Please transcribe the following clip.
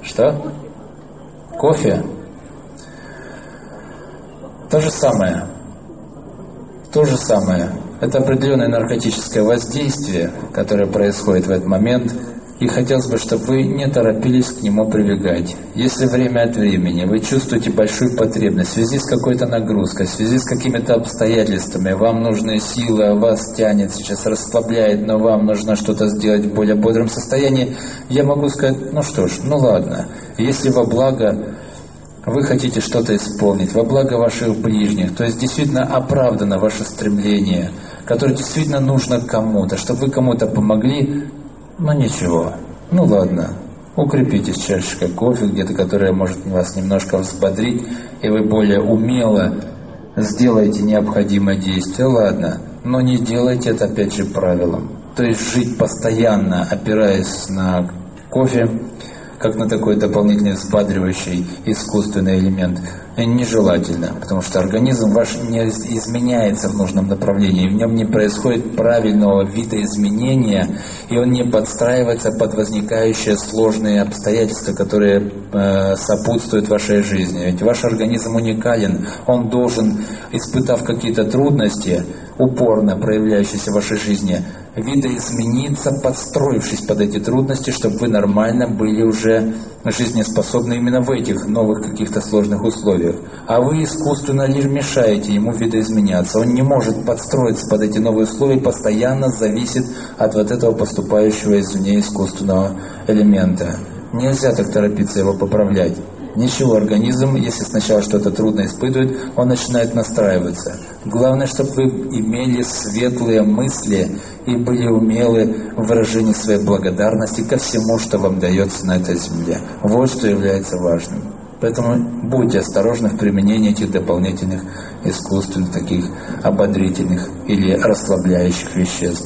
Что? Кофе? То же самое. То же самое. Это определенное наркотическое воздействие, которое происходит в этот момент. И хотелось бы, чтобы вы не торопились к нему прибегать. Если время от времени вы чувствуете большую потребность в связи с какой-то нагрузкой, в связи с какими-то обстоятельствами, вам нужны силы, вас тянет, сейчас расслабляет, но вам нужно что-то сделать в более бодром состоянии, я могу сказать, ну что ж, ну ладно. Если во благо вы хотите что-то исполнить, во благо ваших ближних, то есть действительно оправдано ваше стремление, которое действительно нужно кому-то, чтобы вы кому-то помогли, ну ничего, ну ладно, укрепитесь чашечкой кофе где-то, которая может вас немножко взбодрить, и вы более умело сделаете необходимое действие, ладно, но не делайте это опять же правилом. То есть жить постоянно, опираясь на кофе, как на такой дополнительный взбадривающий искусственный элемент, нежелательно, потому что организм ваш не изменяется в нужном направлении, в нем не происходит правильного видоизменения, и он не подстраивается под возникающие сложные обстоятельства, которые сопутствуют вашей жизни. Ведь ваш организм уникален, он должен, испытав какие-то трудности, упорно проявляющиеся в вашей жизни, видоизмениться, подстроившись под эти трудности, чтобы вы нормально были уже жизнеспособны именно в этих новых каких-то сложных условиях. А вы искусственно лишь мешаете ему видоизменяться. Он не может подстроиться под эти новые условия, постоянно зависит от вот этого поступающего извне искусственного элемента. Нельзя так торопиться его поправлять. Ничего, организм, если сначала что-то трудно испытывает, он начинает настраиваться. Главное, чтобы вы имели светлые мысли и были умелы в выражении своей благодарности ко всему, что вам дается на этой земле. Вот что является важным. Поэтому будьте осторожны в применении этих дополнительных искусственных, таких ободрительных или расслабляющих веществ.